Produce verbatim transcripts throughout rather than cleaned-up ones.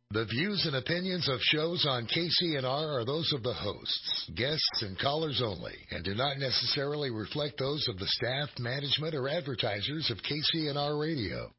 The views and opinions of shows on K C N R are those of the hosts, guests, and callers only, and do not necessarily reflect those of the staff, management, or advertisers of K C N R Radio.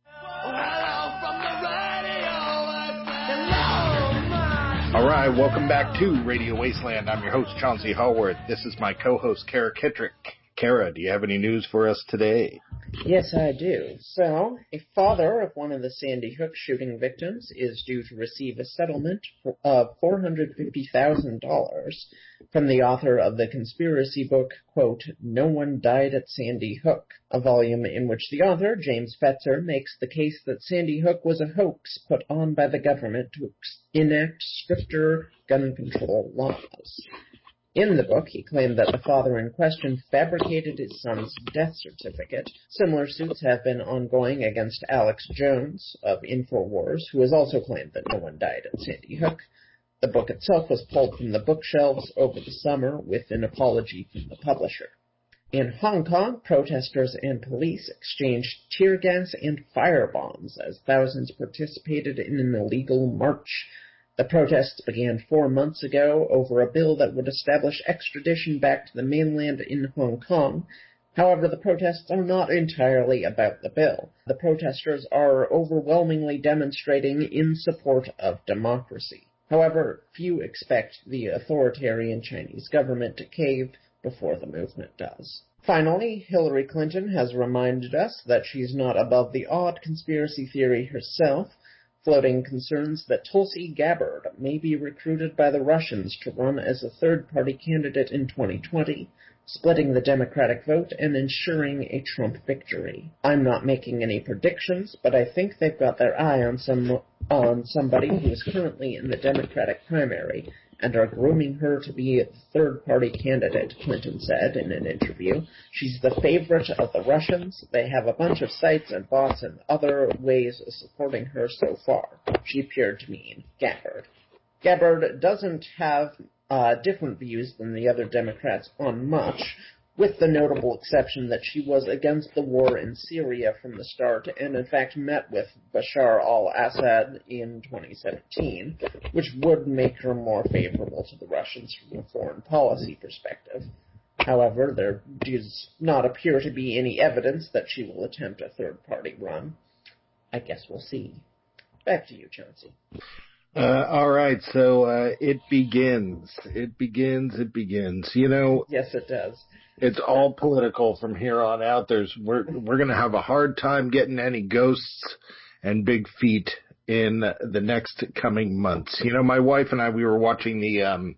All right, welcome back to Radio Wasteland. I'm your host, Chauncey Hallworth. This is my co-host, Kara Kittrick. Kara, do you have any news for us today? Yes, I do. So, a father of one of the Sandy Hook shooting victims is due to receive a settlement of four hundred fifty thousand dollars from the author of the conspiracy book, quote, No One Died at Sandy Hook, a volume in which the author, James Fetzer, makes the case that Sandy Hook was a hoax put on by the government to enact stricter gun control laws. In the book, he claimed that the father in question fabricated his son's death certificate. Similar suits have been ongoing against Alex Jones of InfoWars, who has also claimed that no one died at Sandy Hook. The book itself was pulled from the bookshelves over the summer with an apology from the publisher. In Hong Kong, protesters and police exchanged tear gas and fire bombs as thousands participated in an illegal march. The protests began four months ago over a bill that would establish extradition back to the mainland in Hong Kong. However, the protests are not entirely about the bill. The protesters are overwhelmingly demonstrating in support of democracy. However, few expect the authoritarian Chinese government to cave before the movement does. Finally, Hillary Clinton has reminded us that she's not above the odd conspiracy theory herself, floating concerns that Tulsi Gabbard may be recruited by the Russians to run as a third-party candidate in twenty twenty, splitting the Democratic vote and ensuring a Trump victory. I'm not making any predictions, but I think they've got their eye on some on somebody who is currently in the Democratic primary and are grooming her to be a third-party candidate, Clinton said in an interview. She's the favorite of the Russians. They have a bunch of sites and bots and other ways of supporting her so far. She appeared to mean Gabbard. Gabbard doesn't have uh, different views than the other Democrats on much, with the notable exception that she was against the war in Syria from the start and in fact met with Bashar al-Assad in twenty seventeen, which would make her more favorable to the Russians from a foreign policy perspective. However, there does not appear to be any evidence that she will attempt a third-party run. I guess we'll see. Back to you, Chauncey. Uh, all right, so uh, it begins. It begins, it begins. You know... Yes, it does. It's all political from here on out. There's we're we're going to have a hard time getting any ghosts and big feet in the next coming months. You know, my wife and I, we were watching the um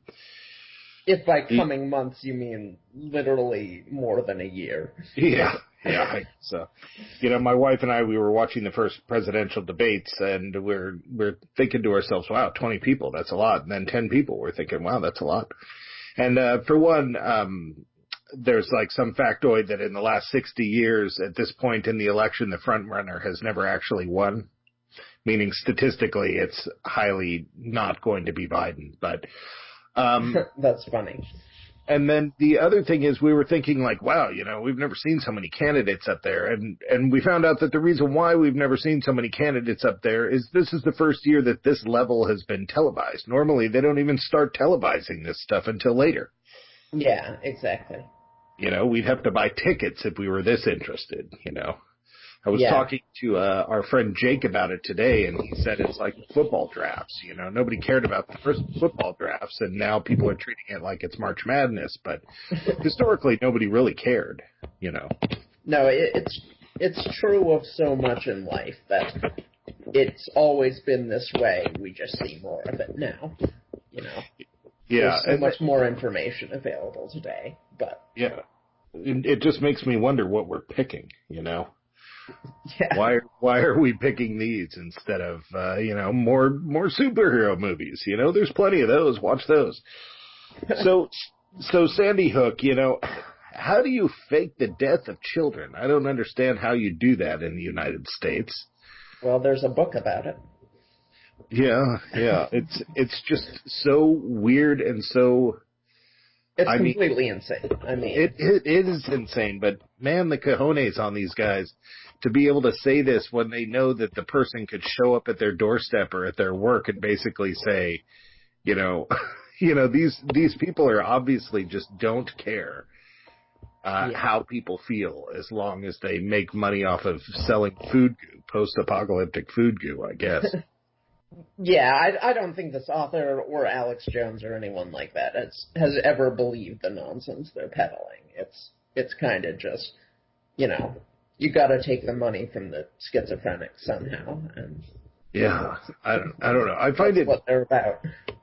If by coming months you mean literally more than a year. Yeah. Yeah, so, you know, my wife and I, we were watching the first presidential debates, and we're we're thinking to ourselves, wow, twenty people, that's a lot. And then ten people, we're thinking, wow, that's a lot. And uh for one, um there's like some factoid that in the last sixty years, at this point in the election, the front runner has never actually won, meaning statistically it's highly not going to be Biden. But um that's funny. And then the other thing is we were thinking like, wow, you know, we've never seen so many candidates up there. And, and we found out that the reason why we've never seen so many candidates up there is this is the first year that this level has been televised. Normally they don't even start televising this stuff until later. Yeah, exactly. You know, we'd have to buy tickets if we were this interested, you know. I was yeah. talking to uh, our friend Jake about it today, and he said it's like football drafts, you know. Nobody cared about the first football drafts, and now people are treating it like it's March Madness. But historically, nobody really cared, you know. No, it, it's it's true of so much in life that it's always been this way. We just see more of it now, you know. Yeah, There's so much more information available today, but yeah, it, it just makes me wonder what we're picking. You know, yeah. why why are we picking these instead of uh, you know more more superhero movies? You know, there's plenty of those. Watch those. so so Sandy Hook, you know, how do you fake the death of children? I don't understand how you do that in the United States. Well, there's a book about it. Yeah, yeah. It's it's just so weird and so It's I completely mean, insane. I mean, it, it it is insane, but man, the cojones on these guys to be able to say this when they know that the person could show up at their doorstep or at their work and basically say, you know, you know, these these people are obviously just don't care uh, Yeah. how people feel as long as they make money off of selling food goo, post-apocalyptic food goo, I guess. Yeah, I, I don't think this author or Alex Jones or anyone like that has has ever believed the nonsense they're peddling. It's it's kind of just, you know, you got to take the money from the schizophrenic somehow, and Yeah, I don't, I don't know. I find that's it what they're about.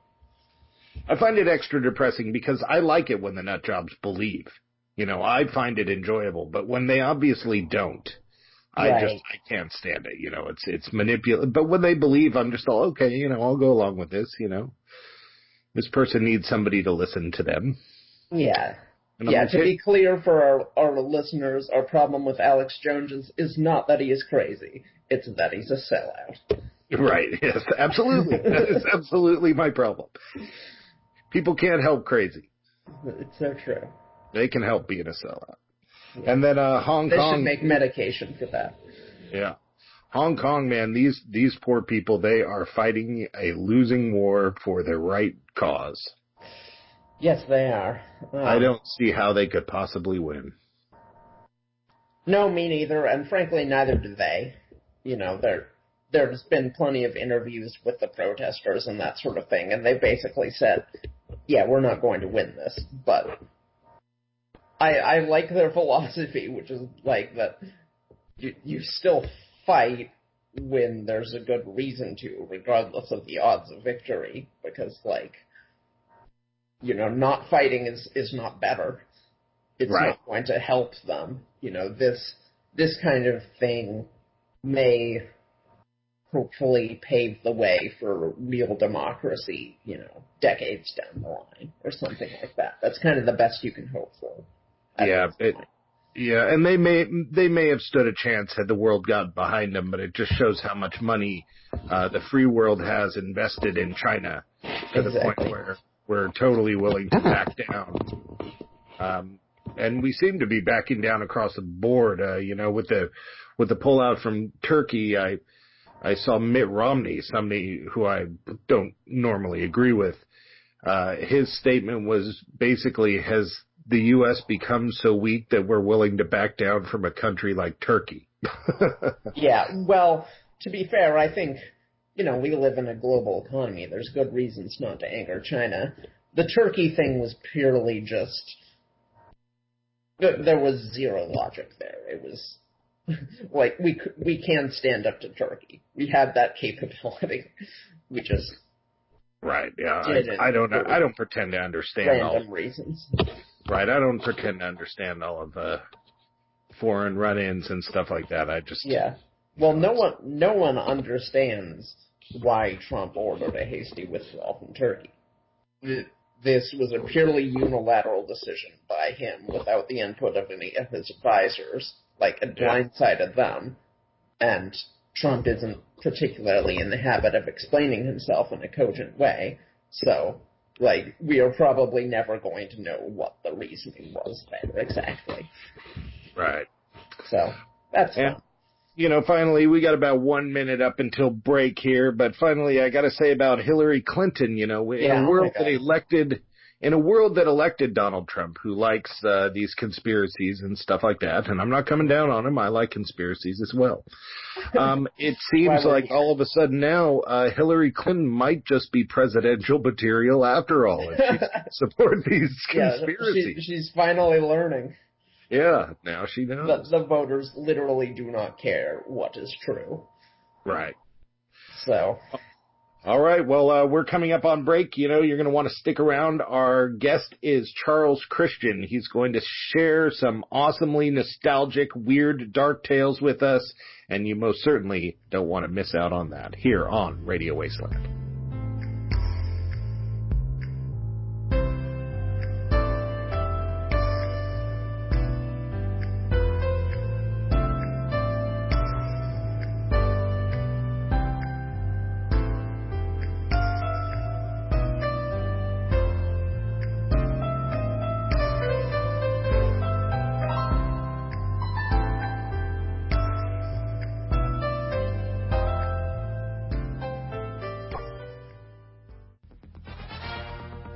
I find it extra depressing because I like it when the nut jobs believe. You know, I find it enjoyable, but when they obviously don't, I Right. just I can't stand it. You know, it's it's manipulative. But when they believe, I'm just all okay. You know, I'll go along with this. You know, this person needs somebody to listen to them. Yeah. And I'm Yeah, okay. to be clear for our, our listeners, our problem with Alex Jones is, is not that he is crazy. It's that he's a sellout. Right. Yes. Absolutely. That is absolutely my problem. People can't help crazy. It's so true. They can help being a sellout. And then uh, Hong They Kong. should make medication for that. Yeah. Hong Kong, man, these, these poor people, they are fighting a losing war for their right cause. Yes, they are. Um, I don't see how they could possibly win. No, me neither, and frankly, neither do they. You know, there, there's been plenty of interviews with the protesters and that sort of thing, and they basically said, yeah, we're not going to win this, but I, I like their philosophy, which is like that you, you still fight when there's a good reason to, regardless of the odds of victory, because, like, you know, not fighting is, is not better. It's Right. not going to help them. You know, this, this kind of thing may hopefully pave the way for real democracy, you know, decades down the line, or something like that. That's kind of the best you can hope for. Yeah, it, yeah, and they may they may have stood a chance had the world gotten behind them, but it just shows how much money uh, the free world has invested in China to Exactly. the point where we're totally willing to back down. Um, and we seem to be backing down across the board. Uh, you know, with the with the pullout from Turkey, I I saw Mitt Romney, somebody who I don't normally agree with. Uh, his statement was basically, has the U S become so weak that we're willing to back down from a country like Turkey? Yeah, well, to be fair, I think, you know, we live in a global economy. There's good reasons not to anger China. The Turkey thing was purely just, there was zero logic there. It was, like, we we can stand up to Turkey. We have that capability. We just Right, yeah. did it I, I don't for I don't pretend to understand all. random reasons. Right, I don't pretend to understand all of the foreign run-ins and stuff like that. I just Yeah. Well, no one no one understands why Trump ordered a hasty withdrawal from Turkey. This was a purely unilateral decision by him without the input of any of his advisors. Like, it blindsided them. And Trump isn't particularly in the habit of explaining himself in a cogent way. So, like, we are probably never going to know what the reasoning was there exactly. Right. So, that's And, fun. you know, finally, we got about one minute up until break here, but finally, I got to say about Hillary Clinton. You know, in Yeah, a oh world my that God. elected, in a world that elected Donald Trump, who likes uh, these conspiracies and stuff like that, and I'm not coming down on him. I like conspiracies as well. Um, it seems Why like would- all of a sudden now, uh, Hillary Clinton might just be presidential material after all, if she support these Yeah, conspiracies. she, she's finally learning Yeah, now she that knows. the voters literally do not care what is true. Right. So, All right. Well, uh, we're coming up on break. You know, you're going to want to stick around. Our guest is Charles Christian. He's going to share some awesomely nostalgic, weird, dark tales with us, and you most certainly don't want to miss out on that here on Radio Wasteland.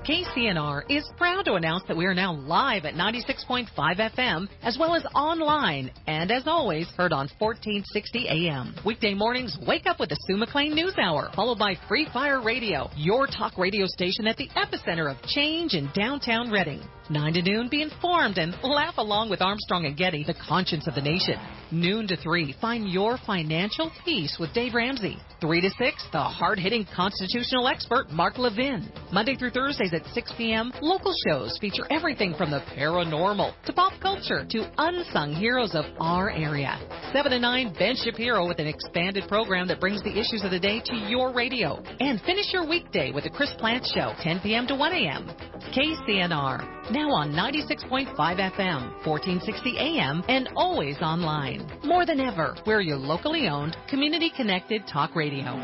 K C N R is proud to announce that we are now live at ninety-six point five F M, as well as online, and as always, heard on fourteen sixty A M. Weekday mornings, wake up with the Sue McLean News Hour, followed by Free Fire Radio, your talk radio station at the epicenter of change in downtown Reading. nine to noon, be informed and laugh along with Armstrong and Getty, the conscience of the nation. Noon to three, find your financial peace with Dave Ramsey. three to six, the hard-hitting constitutional expert, Mark Levin. Monday through Thursdays at six p.m., local shows feature everything from the paranormal to pop culture to unsung heroes of our area. seven to nine, Ben Shapiro with an expanded program that brings the issues of the day to your radio. And finish your weekday with the Chris Plant Show, ten p.m. to one a.m. K C N R, now on ninety-six point five F M, fourteen sixty A M, and always online. More than ever, we're your locally owned, community-connected talk radio.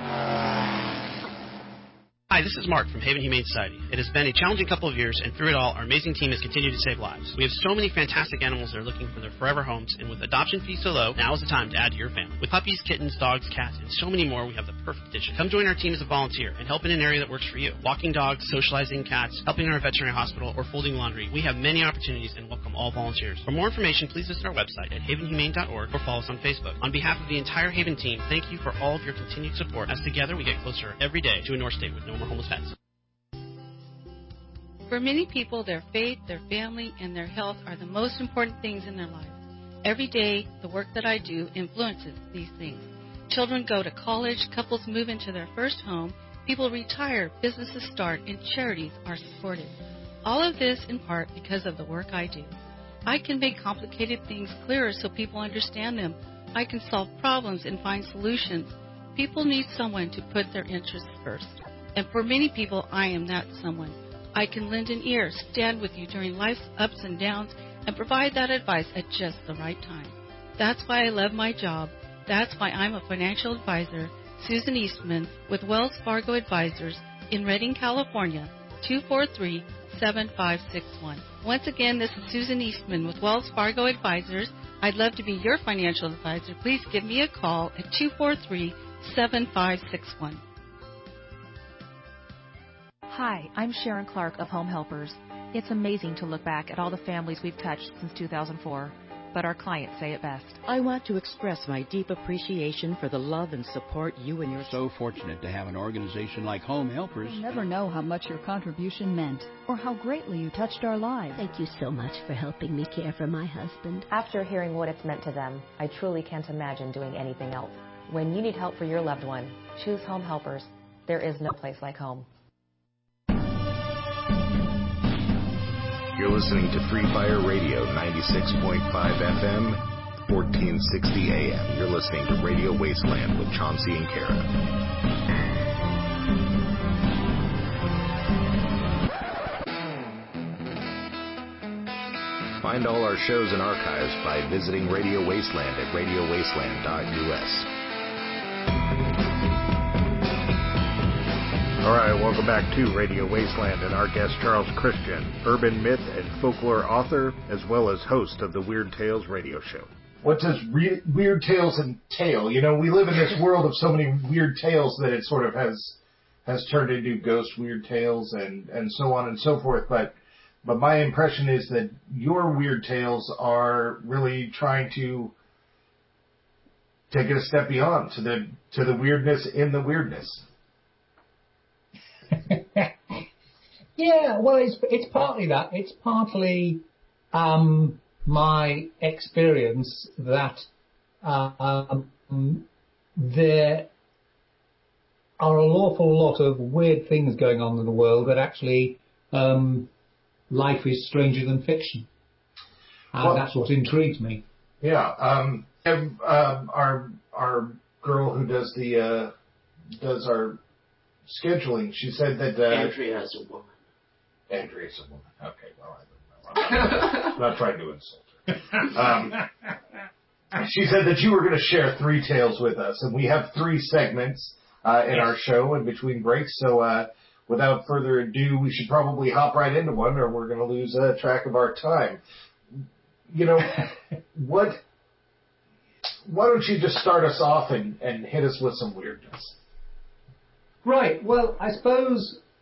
Hi, this is Mark from Haven Humane Society. It has been a challenging couple of years, and through it all, our amazing team has continued to save lives. We have so many fantastic animals that are looking for their forever homes, and with adoption fees so low, now is the time to add to your family. With puppies, kittens, dogs, cats, and so many more, we have the perfect addition. Come join our team as a volunteer and help in an area that works for you. Walking dogs, socializing cats, helping in our veterinary hospital, or folding laundry. We have many opportunities and welcome all volunteers. For more information, please visit our website at haven humane dot org or follow us on Facebook. On behalf of the entire Haven team, thank you for all of your continued support, as together we get closer every day to a North State with no more homeless pets. For many people, their faith, their family, and their health are the most important things in their life. Every day, the work that I do influences these things. Children go to college, couples move into their first home, people retire, businesses start, and charities are supported. All of this in part because of the work I do. I can make complicated things clearer so people understand them. I can solve problems and find solutions. People need someone to put their interests first. And for many people, I am that someone. I can lend an ear, stand with you during life's ups and downs, and provide that advice at just the right time. That's why I love my job. That's why I'm a financial advisor, Susan Eastman, with Wells Fargo Advisors in Redding, California, two four three, seven five six one. Once again, this is Susan Eastman with Wells Fargo Advisors. I'd love to be your financial advisor. Please give me a call at two four three, seven five six one. Hi, I'm Sharon Clark of Home Helpers. It's amazing to look back at all the families we've touched since two thousand four, but our clients say it best. I want to express my deep appreciation for the love and support you and your... So fortunate to have an organization like Home Helpers. You'll never know how much your contribution meant or how greatly you touched our lives. Thank you so much for helping me care for my husband. After hearing what it's meant to them, I truly can't imagine doing anything else. When you need help for your loved one, choose Home Helpers. There is no place like home. You're listening to Free Fire Radio, ninety-six point five F M, fourteen sixty A M. You're listening to Radio Wasteland with Chauncey and Kara. Find all our shows and archives by visiting Radio Wasteland at radio wasteland dot U S. All right, welcome back to Radio Wasteland and our guest Charles Christian, urban myth and folklore author, as well as host of the Weird Tales radio show. What does re- Weird Tales entail? You know, we live in this world of so many weird tales that it sort of has has turned into ghost weird tales and, and so on and so forth. But but my impression is that your weird tales are really trying to take it a step beyond to the to the weirdness in the weirdness. Yeah, well, it's it's partly that. It's partly um, my experience that um, there are an awful lot of weird things going on in the world that actually um, life is stranger than fiction. And well, that's what intrigues me. Yeah. Um, and, um, our our girl who does the uh, does our scheduling, she said that uh, Andrea's a woman. Andrea's a woman. Okay, well, I don't know. I'm not trying to insult her. Um, she said that you were going to share three tales with us, and we have three segments uh, in yes. our show in between breaks. So, uh, without further ado, we should probably hop right into one, or we're going to lose uh, track of our time. You know, what? Why don't you just start us off and, and hit us with some weirdness? Right. Well, I suppose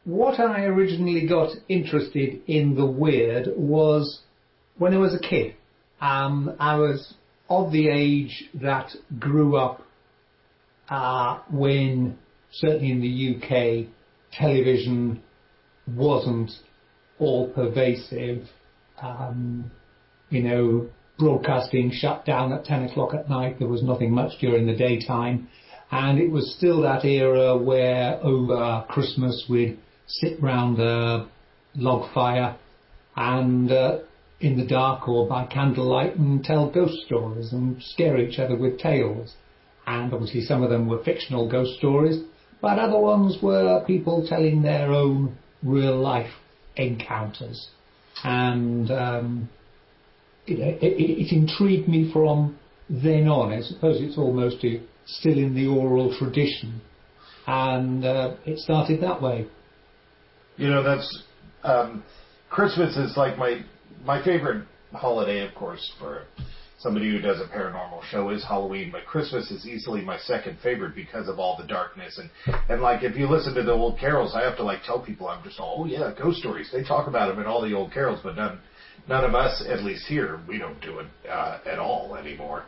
what I originally got interested in the weird was when I was a kid. Um, I was of the age that grew up uh, when, certainly in the U K, television wasn't all pervasive. Um, you know, broadcasting shut down at ten o'clock at night. There was nothing much during the daytime. And it was still that era where over Christmas we'd sit round a log fire and uh, in the dark or by candlelight and tell ghost stories and scare each other with tales. And obviously some of them were fictional ghost stories, but other ones were people telling their own real life encounters. And um, you know, it, it intrigued me from then on. I suppose it's almost a, still in the oral tradition, and uh, it started that way. You know, that's um, Christmas is like my my favorite holiday, of course, for somebody who does a paranormal show is Halloween, but Christmas is easily my second favorite because of all the darkness. And, and like, if you listen to the old carols, I have to, like, tell people, I'm just, oh, yeah, ghost stories. They talk about them in all the old carols, but none, none of us, at least here, we don't do it uh, at all anymore.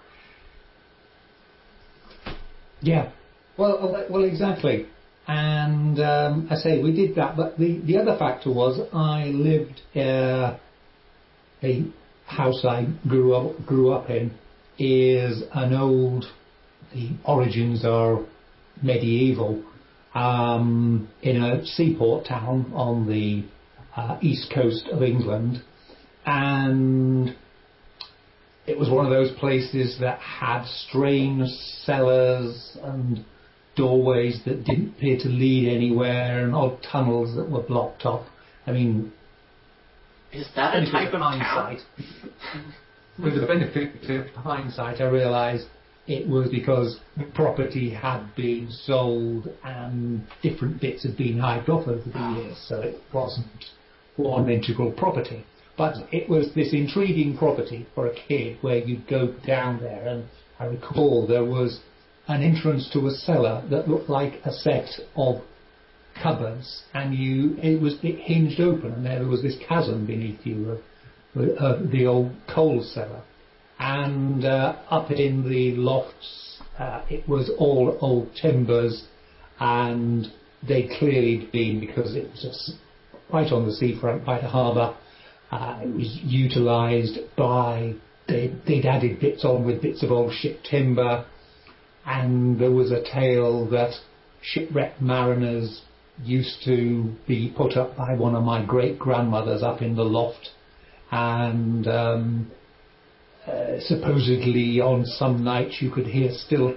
Yeah, well, well, exactly. And um, I say we did that, but the, the other factor was I lived uh, a house I grew up grew up in is an old. The origins are medieval, um, in a seaport town on the uh, east coast of England, and it was one of those places that had strange cellars and doorways that didn't appear to lead anywhere, and odd tunnels that were blocked off. I mean, is that a type of hindsight? With the benefit of hindsight, I realised it was because the property had been sold and different bits had been hived off over the years, so it wasn't one integral property. But it was this intriguing property for a kid where you'd go down there, and I recall there was an entrance to a cellar that looked like a set of cupboards, and you it was it hinged open, and there was this chasm beneath you of, of the old coal cellar. And uh, up in the lofts, uh, it was all old timbers, and they'd clearly been, because it was just right on the seafront by the harbour. Uh, it was utilised by, they, they'd added bits on with bits of old ship timber, and there was a tale that shipwrecked mariners used to be put up by one of my great-grandmothers up in the loft, and um, uh, supposedly on some nights you could hear still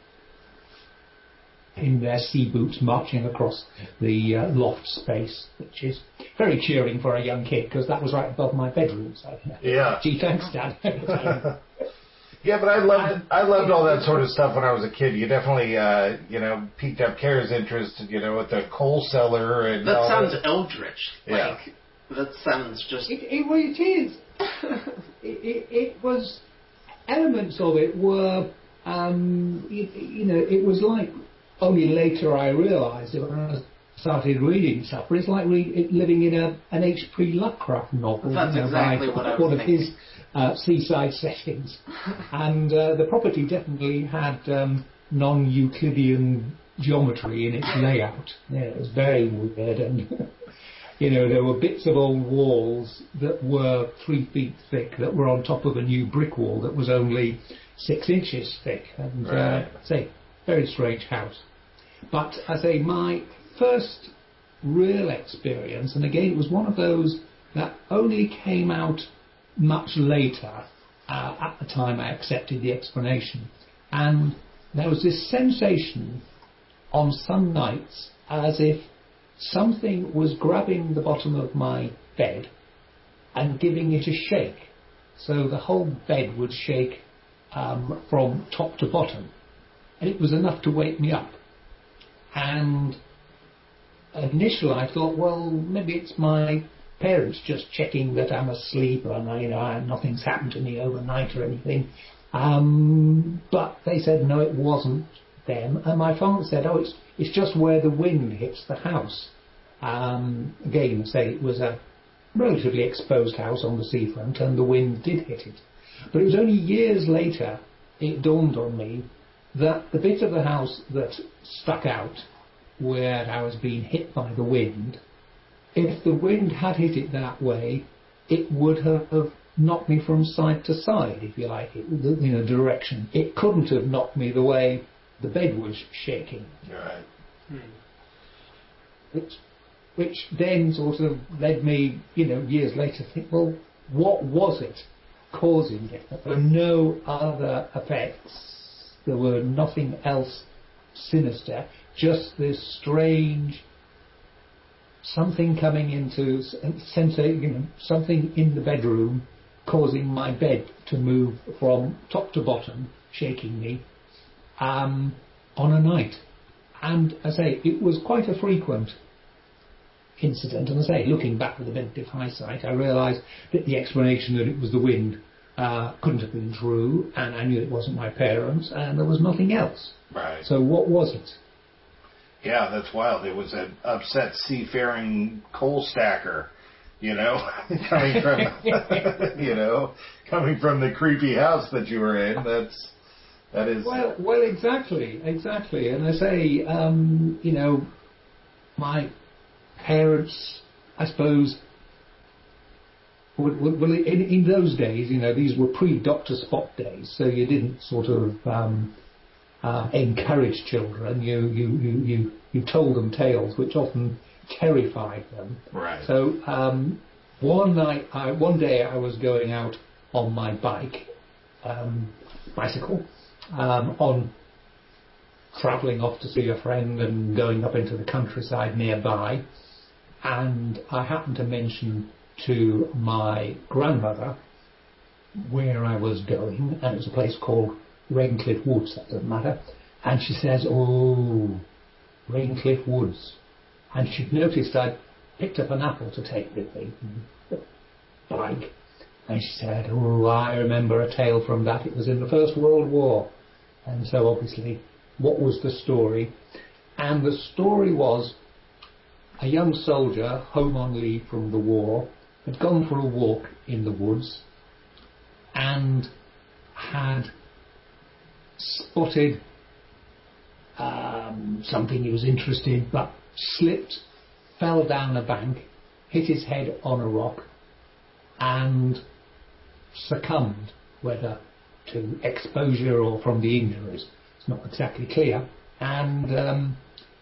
in their sea boots marching across the uh, loft space, which is very cheering for a young kid, because that was right above my bedroom. So, yeah. Gee, thanks, Dad. Yeah, but I loved I loved all that sort of stuff when I was a kid. You definitely, uh, you know, piqued up Kara's interest, you know, with the coal cellar and that all sounds that. eldritch. Yeah. Like, that sounds just. It, it, well, it is. it, it, it was elements of it were, um, you, you know, it was like. Only later I realised it when I started reading stuff. But it's like read, it, living in a, an H P Lovecraft novel. That's you know, exactly by what I was one thinking. of his uh, seaside settings. And uh, the property definitely had um, non-Euclidean geometry in its layout. Yeah, it was very weird, and you know there were bits of old walls that were three feet thick that were on top of a new brick wall that was only six inches thick. And right. uh, say, very strange house. But I say my first real experience, and again it was one of those that only came out much later, uh, at the time I accepted the explanation, and there was this sensation on some nights as if something was grabbing the bottom of my bed and giving it a shake. So the whole bed would shake um, from top to bottom, and it was enough to wake me up. And initially I thought, well, maybe it's my parents just checking that I'm asleep, and you know, I, nothing's happened to me overnight or anything. Um, but they said no, it wasn't them. And my father said, oh, it's it's just where the wind hits the house. Um, again, say it was a relatively exposed house on the seafront, and the wind did hit it. But it was only years later it dawned on me that the bit of the house that stuck out where I was being hit by the wind, if the wind had hit it that way, it would have knocked me from side to side, if you like, it, in a direction. It couldn't have knocked me the way the bed was shaking. Right. Hmm. Which, which then sort of led me, you know, years later to think, well, what was it causing it? There were no other effects. There were nothing else sinister. Just this strange something coming into, sensing, you know, something in the bedroom causing my bed to move from top to bottom, shaking me, um, on a night. And I say, it was quite a frequent incident. And I say, looking back with a bit of hindsight, I realised that the explanation that it was the wind uh, couldn't have been true, and I knew it wasn't my parents, and there was nothing else. Right. So what was it? Yeah, that's wild. It was an upset seafaring coal stacker, you know, coming from, you know, coming from the creepy house that you were in. That's, that is. Well, well, exactly, exactly. And I say, um, you know, my parents, I suppose, well, in, in those days, you know, these were pre-Doctor Spock days, so you didn't sort of um, uh, encourage children. You, you, you, you, you told them tales which often terrified them. Right. So um, one night, I, one day, I was going out on my bike, um, bicycle, um, on travelling off to see a friend and going up into the countryside nearby, and I happened to mention to my grandmother where I was going, and it was a place called Raincliffe Woods, that doesn't matter, and she says, "Oh, Raincliffe Woods," and she'd noticed I'd picked up an apple to take with me, bike, and she said, "Oh, I remember a tale from that, it was in the First World War." And so obviously, what was the story? And the story was, a young soldier, home on leave from the war, had gone for a walk in the woods and had spotted um, something he was interested in, but slipped, fell down a bank, hit his head on a rock, and succumbed, whether to exposure or from the injuries. It's not exactly clear. And um,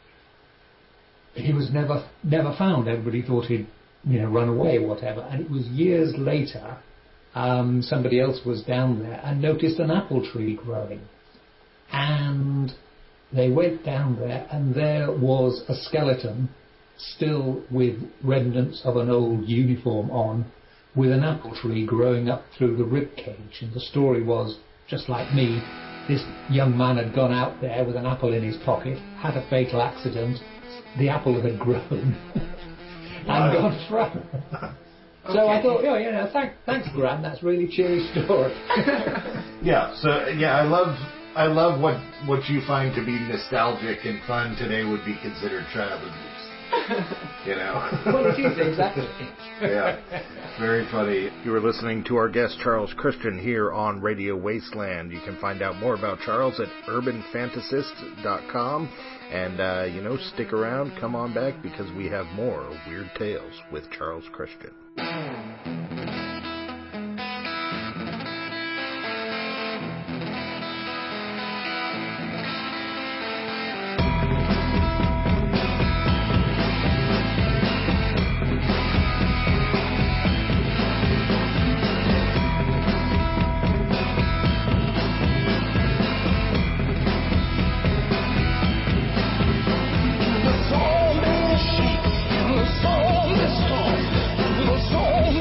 he was never never found. Everybody thought he'd, you know, run away or whatever. And it was years later, um, somebody else was down there and noticed an apple tree growing. And they went down there, and there was a skeleton, still with remnants of an old uniform on, with an apple tree growing up through the rib cage. And the story was, just like me, this young man had gone out there with an apple in his pocket, had a fatal accident, the apple had grown and gone through. So okay. I thought, oh, you know, thank, thanks, Gran. That's a really cheery story. Yeah. So yeah, I love, I love what what you find to be nostalgic and fun today would be considered child abuse. You know. Well, it is exactly. Yeah. Very funny. You were listening to our guest Charles Christian here on Radio Wasteland. You can find out more about Charles at urban fantasist dot com. And, uh, you know, stick around, come on back, because we have more Weird Tales with Charles Christian. The soul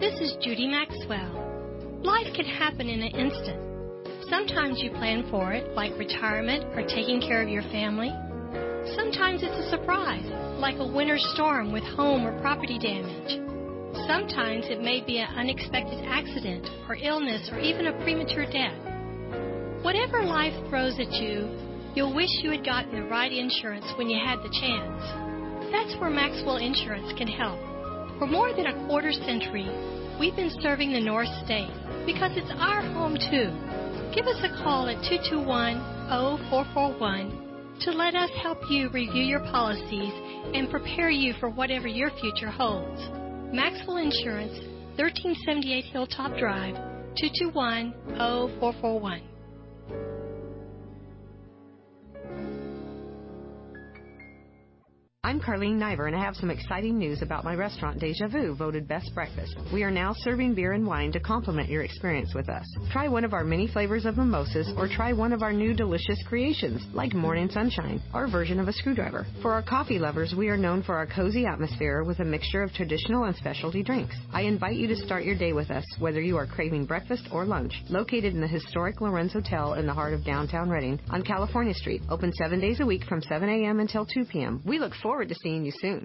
This is Judy Maxwell. Life can happen in an instant. Sometimes you plan for it, like retirement or taking care of your family. Sometimes it's a surprise, like a winter storm with home or property damage. Sometimes it may be an unexpected accident or illness or even a premature death. Whatever life throws at you, you'll wish you had gotten the right insurance when you had the chance. That's where Maxwell Insurance can help. For more than a quarter century, we've been serving the North State because it's our home too. Give us a call at two two one, zero four four one to let us help you review your policies and prepare you for whatever your future holds. Maxwell Insurance, thirteen seventy-eight Hilltop Drive, two two one, zero four four one. I'm Carlene Niver, and I have some exciting news about my restaurant, Deja Vu, voted Best Breakfast. We are now serving beer and wine to complement your experience with us. Try one of our many flavors of mimosas, or try one of our new delicious creations, like Morning Sunshine, our version of a screwdriver. For our coffee lovers, we are known for our cozy atmosphere with a mixture of traditional and specialty drinks. I invite you to start your day with us, whether you are craving breakfast or lunch. Located in the historic Lorenz Hotel in the heart of downtown Reading on California Street, open seven days a week from seven a.m. until two p.m. We look forward to seeing you soon.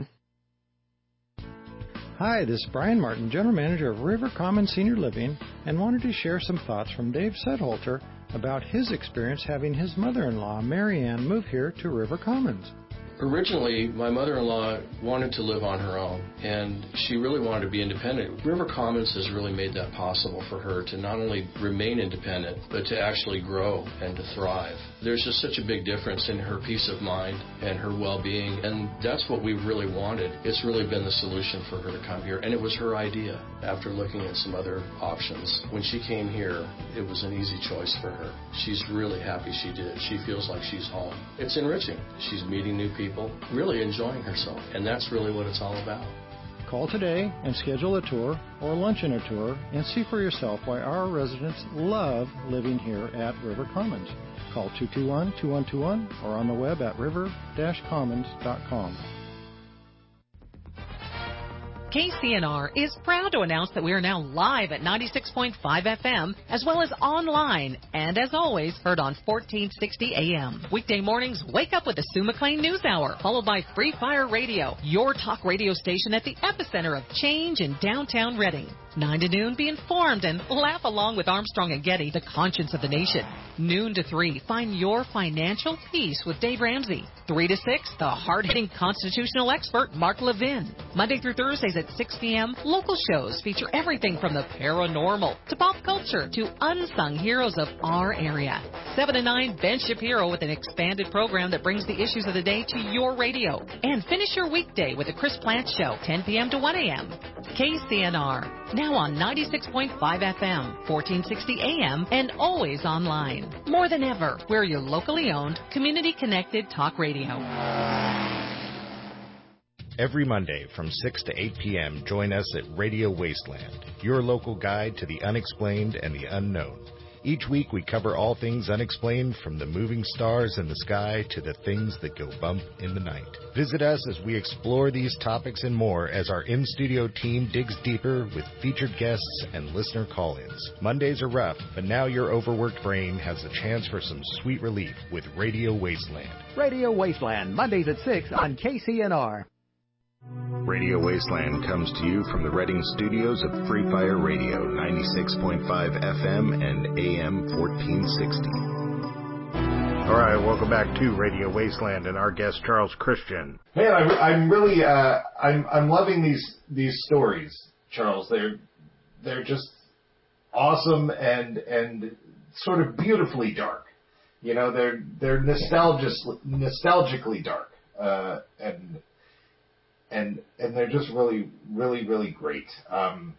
Hi, this is Brian Martin, General Manager of River Commons Senior Living, and wanted to share some thoughts from Dave Sedholter about his experience having his mother-in-law, Mary Ann, move here to River Commons. Originally, my mother-in-law wanted to live on her own, and she really wanted to be independent. River Commons has really made that possible for her to not only remain independent, but to actually grow and to thrive. There's just such a big difference in her peace of mind and her well-being, and that's what we really wanted. It's really been the solution for her to come here, and it was her idea after looking at some other options. When she came here, it was an easy choice for her. She's really happy she did. She feels like she's home. It's enriching. She's meeting new people, really enjoying herself, and that's really what it's all about. Call today and schedule a tour or lunch and a tour and see for yourself why our residents love living here at River Commons. Call two two one, two one two one or on the web at river dash commons dot com. K C N R is proud to announce that we are now live at ninety-six point five F M, as well as online, and as always, heard on fourteen sixty A M. Weekday mornings, wake up with the Sue McLean News Hour, followed by Free Fire Radio, your talk radio station at the epicenter of change in downtown Reading. nine to noon, be informed and laugh along with Armstrong and Getty, the conscience of the nation. Noon to three, find your financial peace with Dave Ramsey. three to six, the hard-hitting constitutional expert, Mark Levin. Monday through Thursdays at six p.m., local shows feature everything from the paranormal to pop culture to unsung heroes of our area. seven to nine, Ben Shapiro with an expanded program that brings the issues of the day to your radio. And finish your weekday with the Chris Plant Show, ten p.m. to one a.m. K C N R, now on ninety-six point five F M, fourteen sixty A M, and always online. More than ever, we're your locally owned, community-connected talk radio. Every Monday from six to eight p.m., join us at Radio Wasteland, your local guide to the unexplained and the unknown. Each week we cover all things unexplained, from the moving stars in the sky to the things that go bump in the night. Visit us as we explore these topics and more as our in-studio team digs deeper with featured guests and listener call-ins. Mondays are rough, but now your overworked brain has a chance for some sweet relief with Radio Wasteland. Radio Wasteland, Mondays at six on K C N R. Radio Wasteland comes to you from the Reading studios of Free Fire Radio, ninety-six point five F M and A M fourteen sixty. All right, welcome back to Radio Wasteland and our guest Charles Christian. Man, I'm, I'm really, uh, I'm, I'm loving these these stories, Charles. They're they're just awesome and and sort of beautifully dark. You know, they're they're nostalgic, nostalgically dark, uh, and. And and they're just really, really, really great. Um,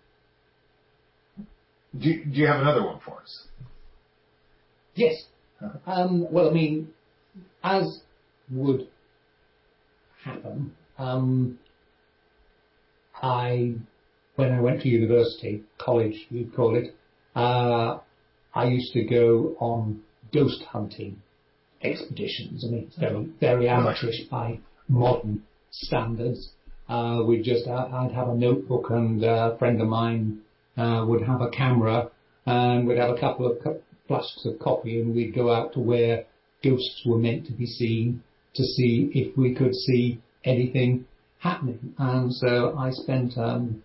do, do you have another one for us? Yes. Um, well, I mean, as would happen, um, I, when I went to university, college, you'd call it, uh, I used to go on ghost hunting expeditions. I mean, it's very, very amateurish by modern standards. Uh, we just, I'd have a notebook, and a friend of mine uh, would have a camera and we'd have a couple of cu- flasks of coffee, and we'd go out to where ghosts were meant to be seen to see if we could see anything happening. And so I spent um,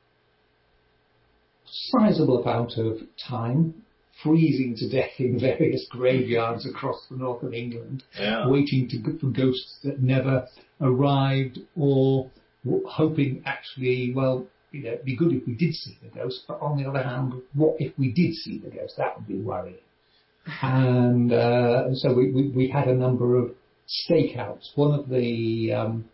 a sizable amount of time freezing to death in various graveyards across the north of England, yeah. waiting to, for ghosts that never arrived, or w- hoping actually, well, you know, it'd be good if we did see the ghost, but on the other hand, what if we did see the ghost? That would be worrying. And uh, so we, we, we had a number of stakeouts. One of the um,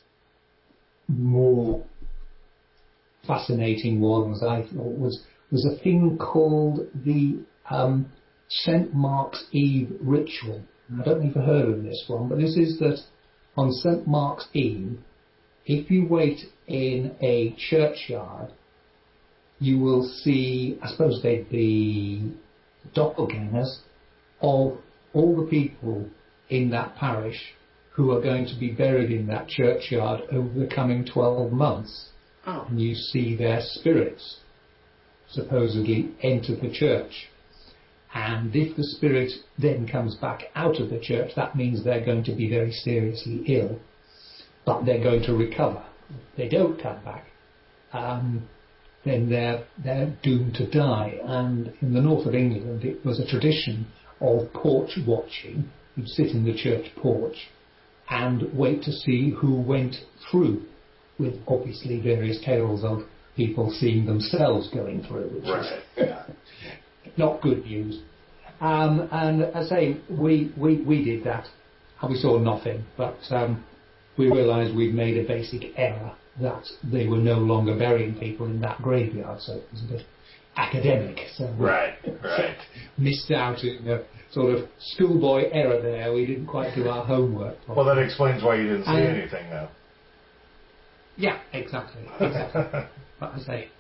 more fascinating ones I thought was was a thing called the um, Saint Mark's Eve ritual. I don't know if you've heard of this one, but this is that on Saint Mark's Eve, if you wait in a churchyard, you will see, I suppose they'd be doppelgangers of all the people in that parish who are going to be buried in that churchyard over the coming twelve months. Oh. And you see their spirits supposedly enter the church. And if the spirit then comes back out of the church, that means they're going to be very seriously ill, but they're going to recover. If they don't come back, um, then they're, they're doomed to die. And in the north of England, it was a tradition of porch watching. You'd sit in the church porch and wait to see who went through, with obviously various tales of people seeing themselves going through, which right. is not good news. Um, and as I say, we, we, we did that, and we saw nothing, but um, we realised we'd made a basic error, that they were no longer burying people in that graveyard, so it was a bit academic. So right, right. Missed out in a sort of schoolboy error there. We didn't quite do our homework properly. Well, that explains why you didn't see and, anything, though. Yeah, exactly. exactly. But I say.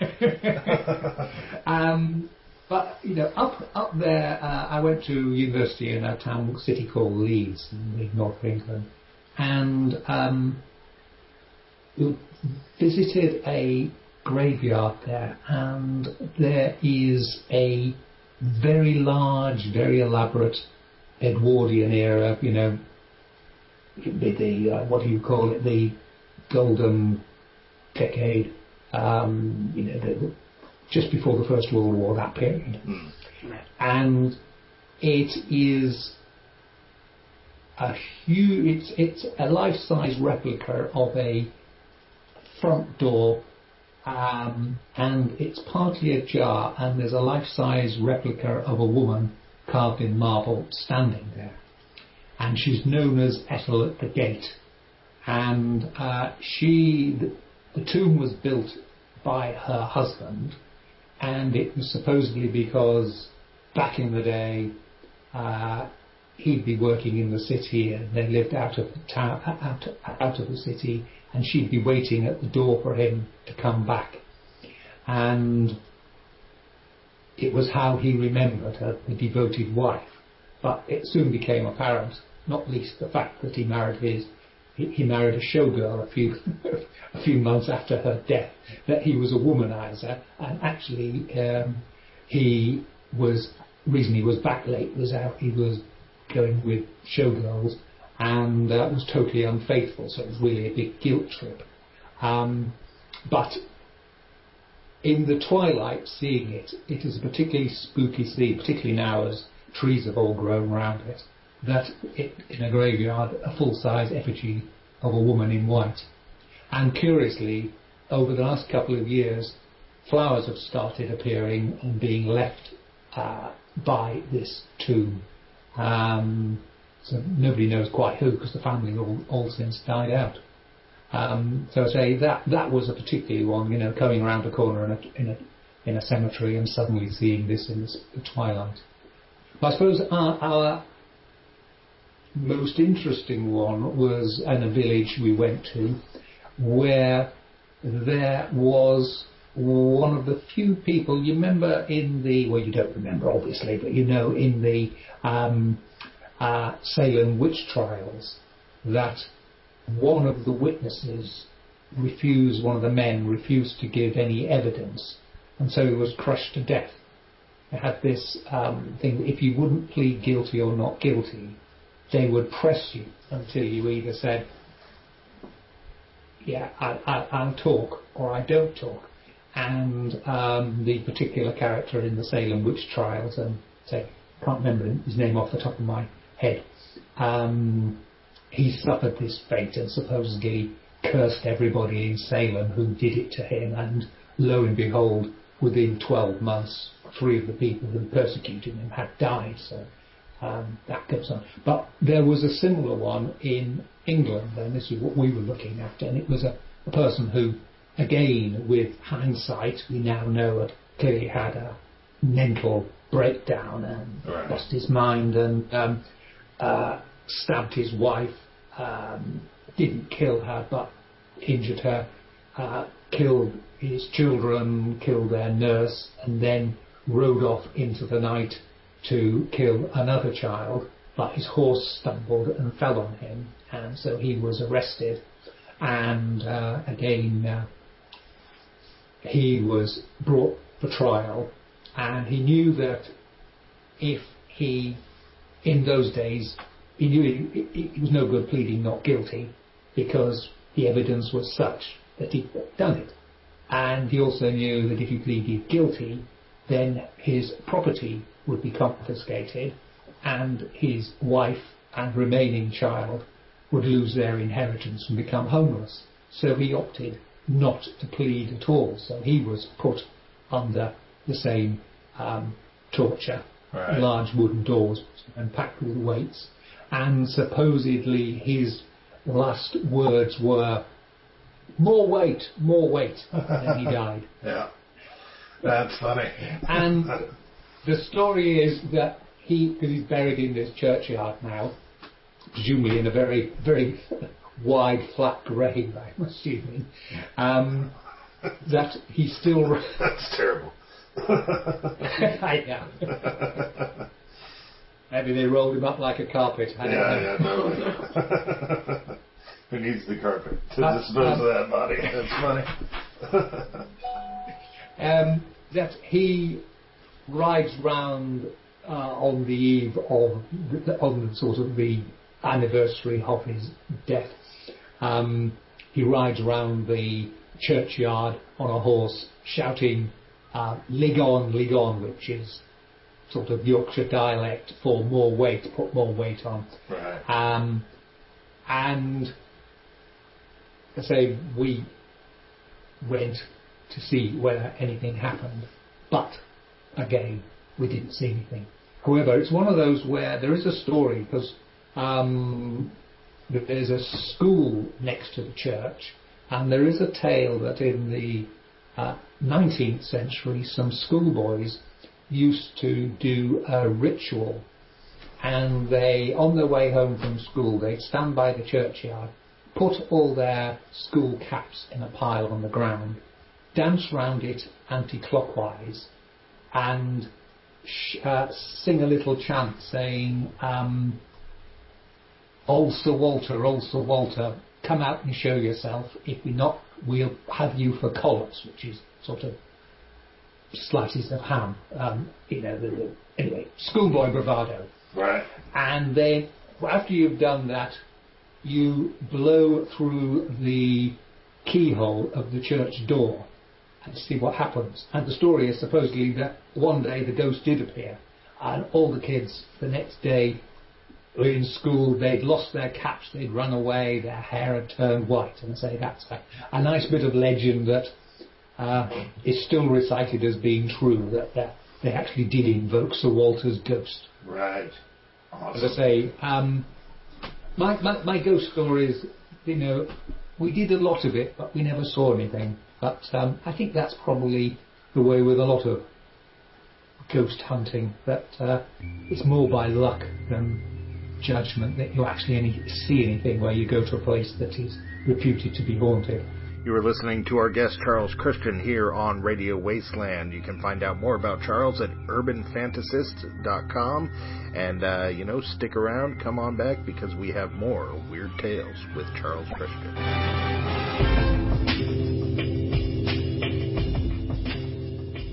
um, but, you know, up up there, uh, I went to university in a town, city called Leeds in the north of England, and um, visited a graveyard there, and there is a very large, very elaborate Edwardian era, you know, the, uh, what do you call it, the golden decade, um, you know, the, the, just before the First World War, that period. Mm. And it is a huge, it's, it's a life-size replica of a front door, um, and it's partly ajar, and there's a life-size replica of a woman carved in marble standing there. And she's known as Ethel at the Gate. And uh, she, the, the tomb was built by her husband, and it was supposedly because back in the day uh, he'd be working in the city and they lived out of the town, out, out of the city, and she'd be waiting at the door for him to come back. And it was how he remembered her, the devoted wife. But it soon became apparent, not least the fact that he married his he, he married a showgirl a few a few months after her death, that he was a womanizer, and actually um, he was the reason he was back late was out he was going with showgirls and uh, was totally unfaithful, so it was really a big guilt trip. Um, but in the twilight, seeing it, it is a particularly spooky scene, particularly now as trees have all grown around it, that it, in a graveyard, a full-size effigy of a woman in white. And curiously, over the last couple of years, flowers have started appearing and being left uh, by this tomb. Um, so nobody knows quite who, because the family all, all since died out. Um, so I say that that was a particular one, you know, coming around a corner in a in a, in a cemetery and suddenly seeing this in the, the twilight. But I suppose our, our most interesting one was in a village we went to, where there was one of the few people, you remember in the, well, you don't remember obviously, but you know, in the um, uh, Salem witch trials, that one of the witnesses refused, one of the men refused to give any evidence and so he was crushed to death. They had this um, thing that if you wouldn't plead guilty or not guilty, they would press you until you either said, yeah, I, I, I'll talk, or I don't talk. And um, the particular character in the Salem witch trials, and say, can't remember his name off the top of my head, um, he suffered this fate and supposedly cursed everybody in Salem who did it to him, and lo and behold, within twelve months, three of the people who persecuted him had died, so um, that goes on. But there was a similar one in England, and this is what we were looking at, and it was a, a person who, again, with hindsight, we now know had clearly had a mental breakdown and right. lost his mind and um, uh, stabbed his wife, um, didn't kill her but injured her, uh, killed his children, killed their nurse, and then rode off into the night to kill another child, but his horse stumbled and fell on him, and so he was arrested, and uh, again uh, he was brought for trial, and he knew that if he, in those days, he knew it, it, it was no good pleading not guilty, because the evidence was such that he'd done it. And he also knew that if he pleaded guilty, then his property would be confiscated, and his wife and remaining child would lose their inheritance and become homeless. So he opted not to plead at all. So he was put under the same um, torture, right. large wooden doors and packed with weights. And supposedly his last words were, "More weight, more weight," and then he died. Yeah, that's funny. And the story is that he, because he's buried in this churchyard now, presumably in a very, very wide, flat grave, I'm assuming, um, that he still... That's terrible. I know. Maybe they rolled him up like a carpet. I yeah, yeah, no. Who needs the carpet to uh, dispose um, of that body? That's funny. um, that he rides round uh, on the eve of the, on sort of the anniversary of his death. Um, he rides around the churchyard on a horse, shouting uh, "Lig on, lig on," which is sort of Yorkshire dialect for more weight, put more weight on. Right. Um, and I say we went to see whether anything happened, but again we didn't see anything. However, it's one of those where there is a story, because um, there's a school next to the church, and there is a tale that in the uh, nineteenth century some schoolboys used to do a ritual, and they, on their way home from school, they'd stand by the churchyard, put all their school caps in a pile on the ground, dance round it anti-clockwise, and sh- uh, sing a little chant saying, um, "Old Sir Walter, old Sir Walter, come out and show yourself. If we not, we'll have you for collops," which is sort of slices of ham. Um, you know, the, the, anyway, schoolboy bravado. Right. And then, after you've done that, you blow through the keyhole of the church door and see what happens. And the story is supposedly that one day the ghost did appear, and all the kids the next day were in school, they'd lost their caps, they'd run away, their hair had turned white, and say that's a, a nice bit of legend that uh, is still recited as being true, that, that they actually did invoke Sir Walter's ghost. Right. Awesome. As I say, um, my, my, my ghost stories, you know, we did a lot of it, but we never saw anything. But um, I think that's probably the way with a lot of ghost hunting, that uh, it's more by luck than judgment that you actually any, see anything where you go to a place that is reputed to be haunted. You are listening to our guest Charles Christian here on Radio Wasteland. You can find out more about Charles at urban fantasist dot com. And, uh, you know, stick around, come on back, because we have more Weird Tales with Charles Christian.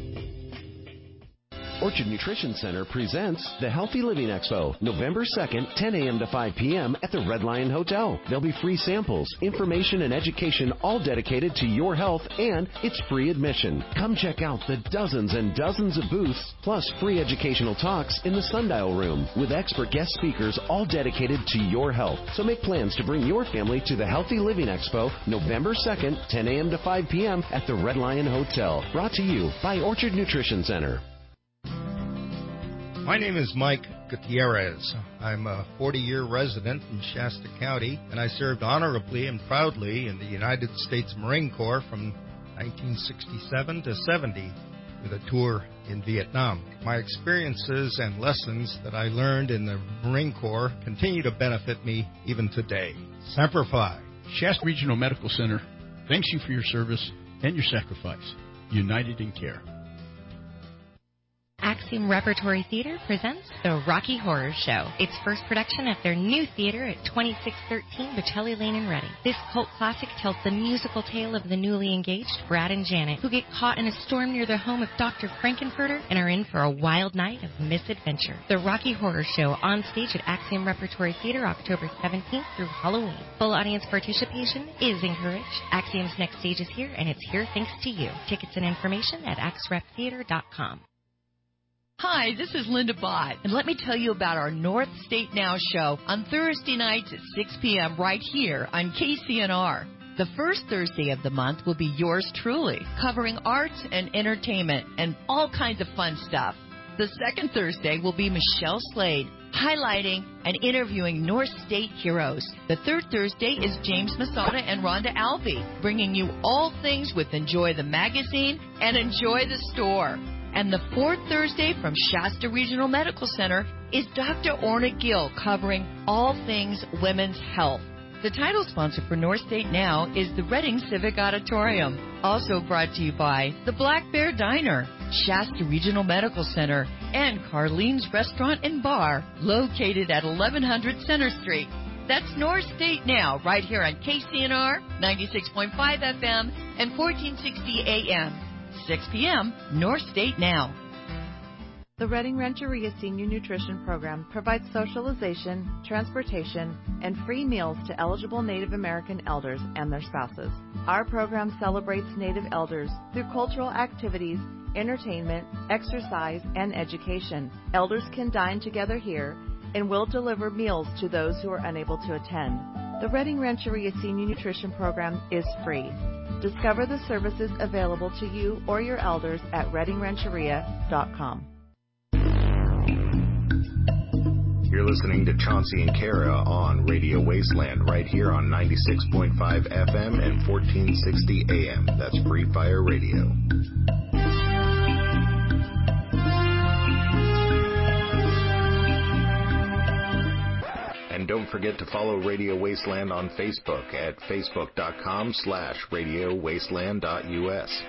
Orchard Nutrition Center presents the Healthy Living Expo, November second, ten a.m. to five p.m. at the Red Lion Hotel. There'll be free samples, information, and education all dedicated to your health, and it's free admission. Come check out the dozens and dozens of booths, plus free educational talks in the Sundial Room with expert guest speakers all dedicated to your health. So make plans to bring your family to the Healthy Living Expo, November second, ten a.m. to five p.m. at the Red Lion Hotel. Brought to you by Orchard Nutrition Center. My name is Mike Gutierrez. I'm a forty-year resident in Shasta County, and I served honorably and proudly in the United States Marine Corps from nineteen sixty-seven to seventy with a tour in Vietnam. My experiences and lessons that I learned in the Marine Corps continue to benefit me even today. Semper Fi. Shasta Regional Medical Center thanks you for your service and your sacrifice. United in Care. Axiom Repertory Theater presents The Rocky Horror Show, its first production at their new theater at twenty-six thirteen Bocelli Lane in Reading. This cult classic tells the musical tale of the newly engaged Brad and Janet, who get caught in a storm near the home of Doctor Frankenfurter and are in for a wild night of misadventure. The Rocky Horror Show on stage at Axiom Repertory Theater October seventeenth through Halloween. Full audience participation is encouraged. Axiom's next stage is here, and it's here thanks to you. Tickets and information at ax rep theater dot com. Hi, this is Linda Bott, and let me tell you about our North State Now show on Thursday nights at six p.m. right here on K C N R. The first Thursday of the month will be yours truly, covering arts and entertainment and all kinds of fun stuff. The second Thursday will be Michelle Slade, highlighting and interviewing North State heroes. The third Thursday is James Masada and Rhonda Alvey, bringing you all things with Enjoy the Magazine and Enjoy the Store. And the fourth Thursday from Shasta Regional Medical Center is Doctor Orna Gill, covering all things women's health. The title sponsor for North State Now is the Reading Civic Auditorium. Also brought to you by the Black Bear Diner, Shasta Regional Medical Center, and Carlene's Restaurant and Bar, located at eleven hundred Center Street. That's North State Now, right here on K C N R, ninety-six point five F M and fourteen sixty A M. six p.m. North State Now. The Reading Rancheria Senior Nutrition Program provides socialization, transportation, and free meals to eligible Native American elders and their spouses. Our program celebrates Native elders through cultural activities, entertainment, exercise, and education. Elders can dine together here and will deliver meals to those who are unable to attend. The Reading Rancheria Senior Nutrition Program is free. Discover the services available to you or your elders at reading rancheria dot com. You're listening to Chauncey and Kara on Radio Wasteland right here on ninety-six point five F M and fourteen sixty A M. That's Free Fire Radio. And don't forget to follow Radio Wasteland on Facebook at facebook.com slash radio wasteland dot us.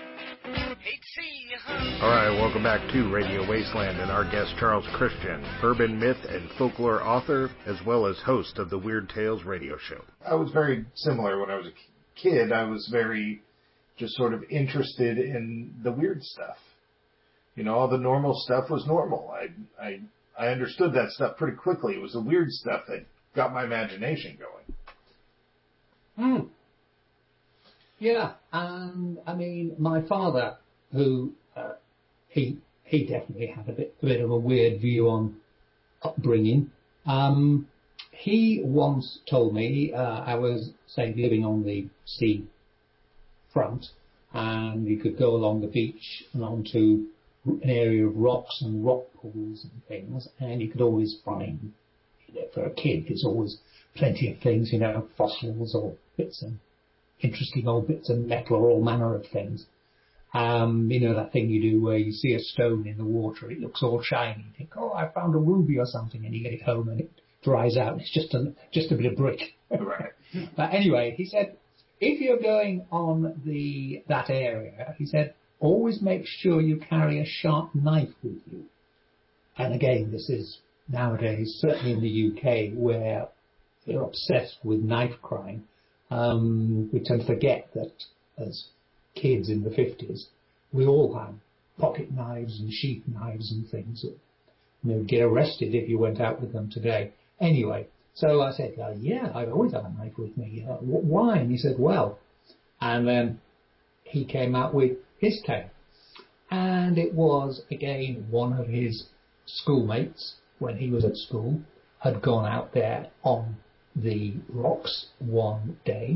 All right, welcome back to Radio Wasteland and our guest Charles Christian, urban myth and folklore author, as well as host of the Weird Tales radio show. I was very similar when I was a kid. I was very just sort of interested in the weird stuff. You know, all the normal stuff was normal. I I I understood that stuff pretty quickly. It was the weird stuff that got my imagination going. Hmm. Yeah, um, I mean, my father, who uh, he he definitely had a bit a bit of a weird view on upbringing. Um, he once told me uh, I was, say, living on the sea front, and you could go along the beach and onto an area of rocks and rock pools and things, and you could always find, you know, for a kid, there's always plenty of things, you know, fossils or bits of interesting old bits of metal or all manner of things. Um, you know, that thing you do where you see a stone in the water, it looks all shiny. You think, oh, I found a ruby or something, and you get it home and it dries out and it's just a, just a bit of brick. Right. But anyway, he said, if you're going on the that area, he said, always make sure you carry a sharp knife with you. And again, this is nowadays, certainly in the U K, where they're obsessed with knife crime. Um, we tend to forget that as kids in the fifties, we all had pocket knives and sheath knives and things that, you know, get arrested if you went out with them today. Anyway, so I said, uh, yeah, I've always had a knife with me. Uh, why? And he said, well, and then he came out with his tale. And it was, again, one of his schoolmates, when he was at school, had gone out there on the rocks one day,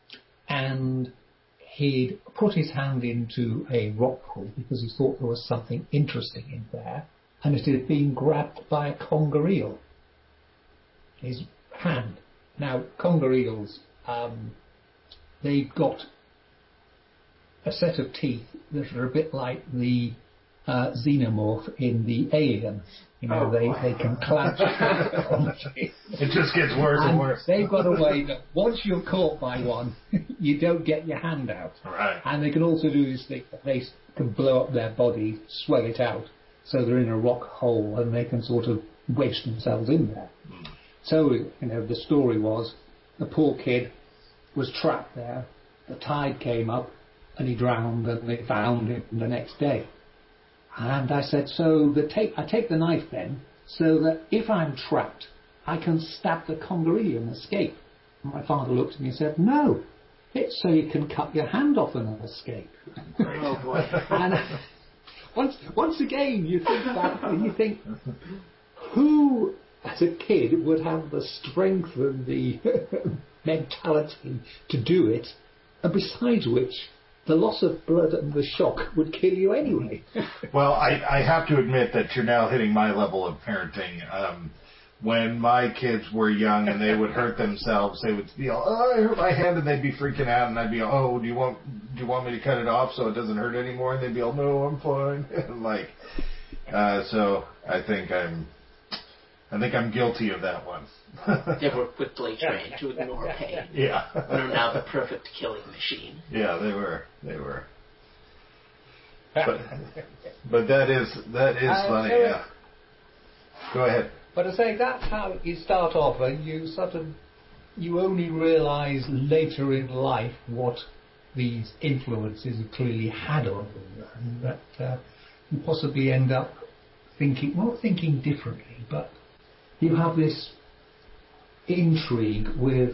and he'd put his hand into a rock pool because he thought there was something interesting in there, and it had been grabbed by a conger eel. His hand. Now, conger eels, um, they've got a set of teeth that are a bit like the uh, xenomorph in the Alien. You know, oh. they, they can clamp. It just gets worse and, and worse. They've got a way that once you're caught by one, you don't get your hand out. Right. And they can also do this thing that they can blow up their body, swell it out, so they're in a rock hole and they can sort of wedge themselves in there. Mm. So, you know, the story was the poor kid was trapped there, the tide came up, and he drowned, and they found him the next day. And I said, so the take, I take the knife then, so that if I'm trapped, I can stab the conger eel and escape. And my father looked at me and said, no, it's so you can cut your hand off and escape. Oh boy! And once, once again, you think back and you think, who as a kid would have the strength and the mentality to do it, and besides which, the loss of blood and the shock would kill you anyway. Well, I, I have to admit that you're now hitting my level of parenting. Um, when my kids were young and they would hurt themselves, they would be all, oh, I hurt my hand, and they'd be freaking out, and I'd be all, oh, do you want do you want me to cut it off so it doesn't hurt anymore? And they'd be all, no, I'm fine. And like, uh, so I think I'm, I think I'm guilty of that one. They were quickly trained to ignore pain. Yeah. They're now the perfect killing machine. Yeah, they were. They were. But, but that is that is uh, funny. So yeah. Go ahead. But I say that's how you start off, and you sort of you only realise later in life what these influences have clearly had on you, and that uh, you possibly end up thinking, not thinking differently, but you have this intrigue with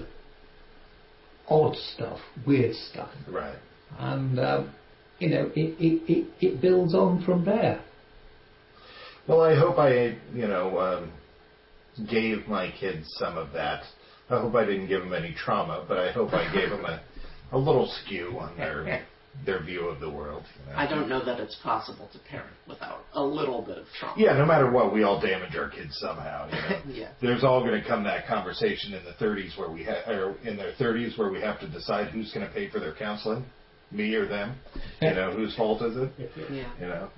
odd stuff, weird stuff. Right. And, um, you know, it, it, it, it builds on from there. Well, I hope I, you know, um, gave my kids some of that. I hope I didn't give them any trauma, but I hope I gave them a, a little skew on their their view of the world. You know? I don't know that it's possible to parent without a little bit of trauma. Yeah, no matter what, we all damage our kids somehow. You know? Yeah. There's all going to come that conversation in the thirties where we ha- or in their thirties where we have to decide who's going to pay for their counseling, me or them. You know, whose fault is it? Yeah. You know.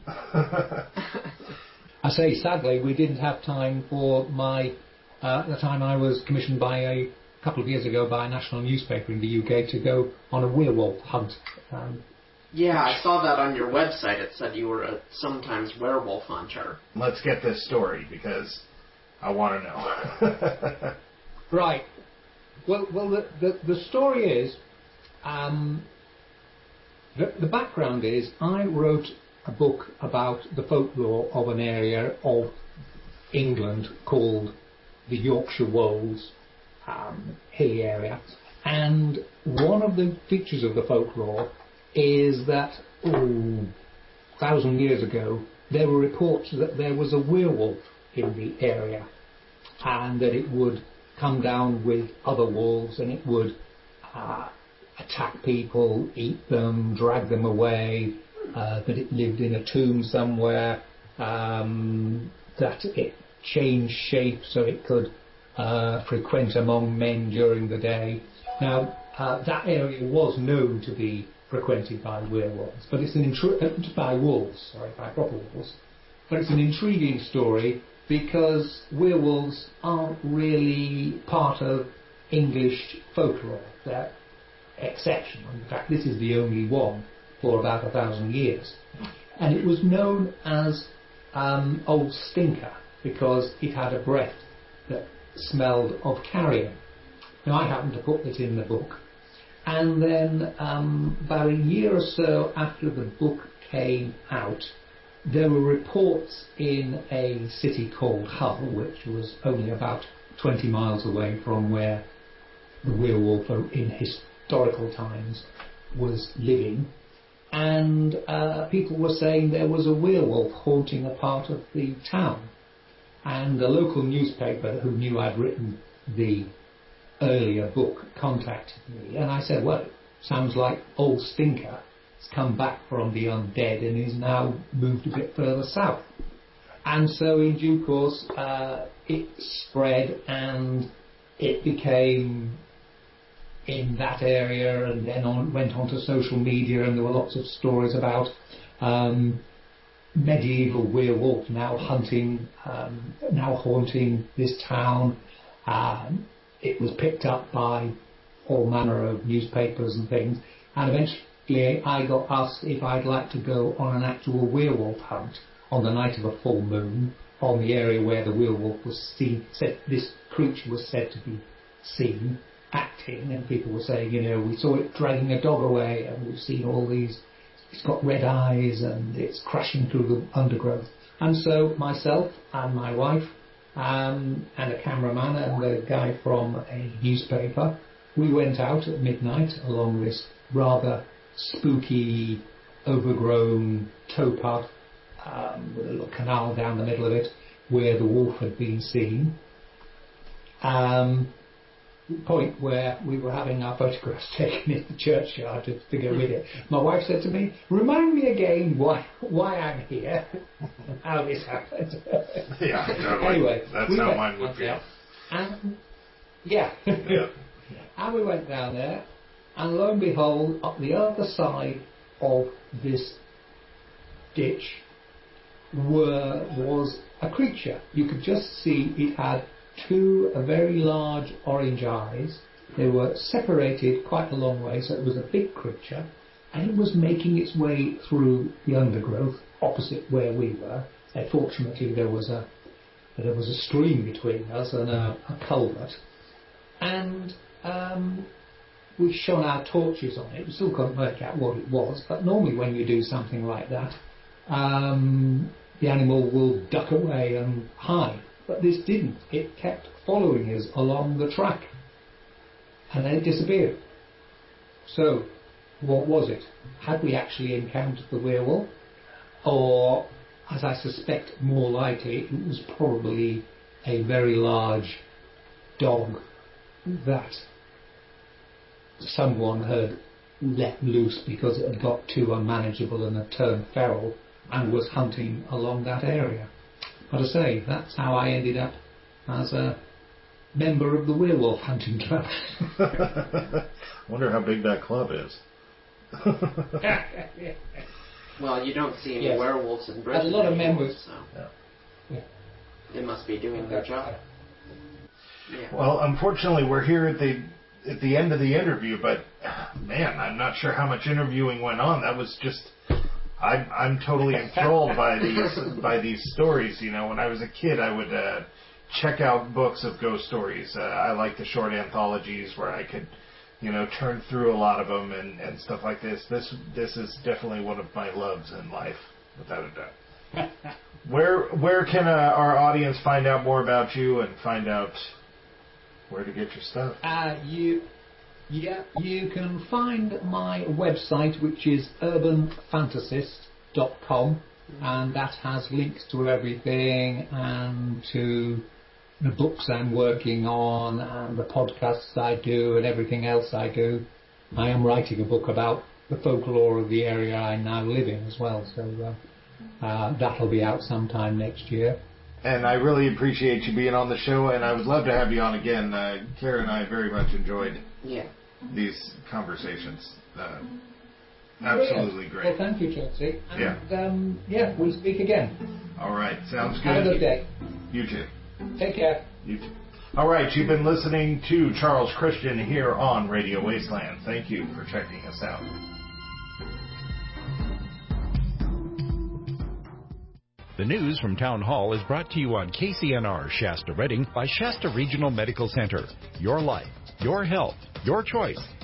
I say, sadly, we didn't have time for my. Uh, the time I was commissioned by a couple of years ago by a national newspaper in the U K to go on a werewolf hunt. Um, yeah, I saw that on your website. It said you were a sometimes werewolf hunter. Let's get this story because I want to know. Right. Well, well, the the, the story is, um, the the background is I wrote a book about the folklore of an area of England called the Yorkshire Wolds. Um, hilly area, and one of the features of the folklore is that oh, a thousand years ago there were reports that there was a werewolf in the area, and that it would come down with other wolves and it would uh, attack people, eat them, drag them away, uh, that it lived in a tomb somewhere, um, that it changed shape so it could Uh, frequent among men during the day. Now, uh, that area was known to be frequented by werewolves, but it's an intri- uh, by wolves, sorry, by proper wolves. But it's an intriguing story because werewolves aren't really part of English folklore. They're exceptional. In fact, this is the only one for about a thousand years. And it was known as um, Old Stinker because it had a breath that smelled of carrion. Now, I happened to put this in the book, and then um, about a year or so after the book came out, there were reports in a city called Hull, which was only about twenty miles away from where the werewolf in historical times was living, and uh, people were saying there was a werewolf haunting a part of the town. And the local newspaper, who knew I'd written the earlier book, contacted me, and I said, well, sounds like old Stinker has come back from the undead and is now moved a bit further south. And so in due course uh, it spread and it became in that area, and then on, went on to social media, and there were lots of stories about um, medieval werewolf now hunting, um, now haunting this town. Um, it was picked up by all manner of newspapers and things, and eventually I got asked if I'd like to go on an actual werewolf hunt on the night of a full moon on the area where the werewolf was seen. Said this creature was said to be seen acting, and people were saying, you know, we saw it dragging a dog away, and we've seen all these, it's got red eyes and it's crashing through the undergrowth. And so myself and my wife um, and a cameraman and a guy from a newspaper, we went out at midnight along this rather spooky, overgrown towpath um, with a little canal down the middle of it where the wolf had been seen. Um, point where we were having our photographs taken in the churchyard to, to go with it. My wife said to me, remind me again why why I'm here and how this happened. Yeah, totally. Anyway, that's we how went, mine would feel. And, yeah. Yeah. And we went down there, and lo and behold, up the other side of this ditch were, was a creature. You could just see it had two a very large orange eyes. They were separated quite a long way, so it was a big creature, and it was making its way through the undergrowth opposite where we were. And fortunately, there was a there was a stream between us and a, a culvert, and um, we shone our torches on it. We still couldn't work out what it was, but normally when you do something like that, um, the animal will duck away and hide. But this didn't. It kept following us along the track. And then it disappeared. So, what was it? Had we actually encountered the werewolf? Or, as I suspect more likely, it was probably a very large dog that someone had let loose because it had got too unmanageable and had turned feral and was hunting along that area. But I say, that's how I ended up as a member of the werewolf hunting club. Wonder how big that club is. Well, you don't see any yes. werewolves in Britain. A lot of members. So yeah. Yeah. They must be doing their job. Yeah. Well, unfortunately, we're here at the at the end of the interview, but man, I'm not sure how much interviewing went on. That was just. I'm I'm totally enthralled by these by these stories. You know, when I was a kid, I would uh, check out books of ghost stories. Uh, I like the short anthologies where I could, you know, turn through a lot of them and, and stuff like this. This this is definitely one of my loves in life, without a doubt. Where where can uh, our audience find out more about you and find out where to get your stuff? Uh, you. Yeah, you can find my website, which is urban fantasist dot com, and that has links to everything and to the books I'm working on and the podcasts I do and everything else I do. I am writing a book about the folklore of the area I now live in as well, so uh, uh, that'll be out sometime next year. And I really appreciate you being on the show, and I would love to have you on again. Uh, Kara and I very much enjoyed yeah. these conversations. Uh, absolutely great. Well, thank you, Chelsea. And, yeah. Um, yeah, we'll speak again. All right. Sounds good. Have a good day. You too. Take care. You too. All right. You've been listening to Charles Christian here on Radio Wasteland. Thank you for checking us out. The news from Town Hall is brought to you on K C N R Shasta Redding by Shasta Regional Medical Center. Your life, your health, your choice.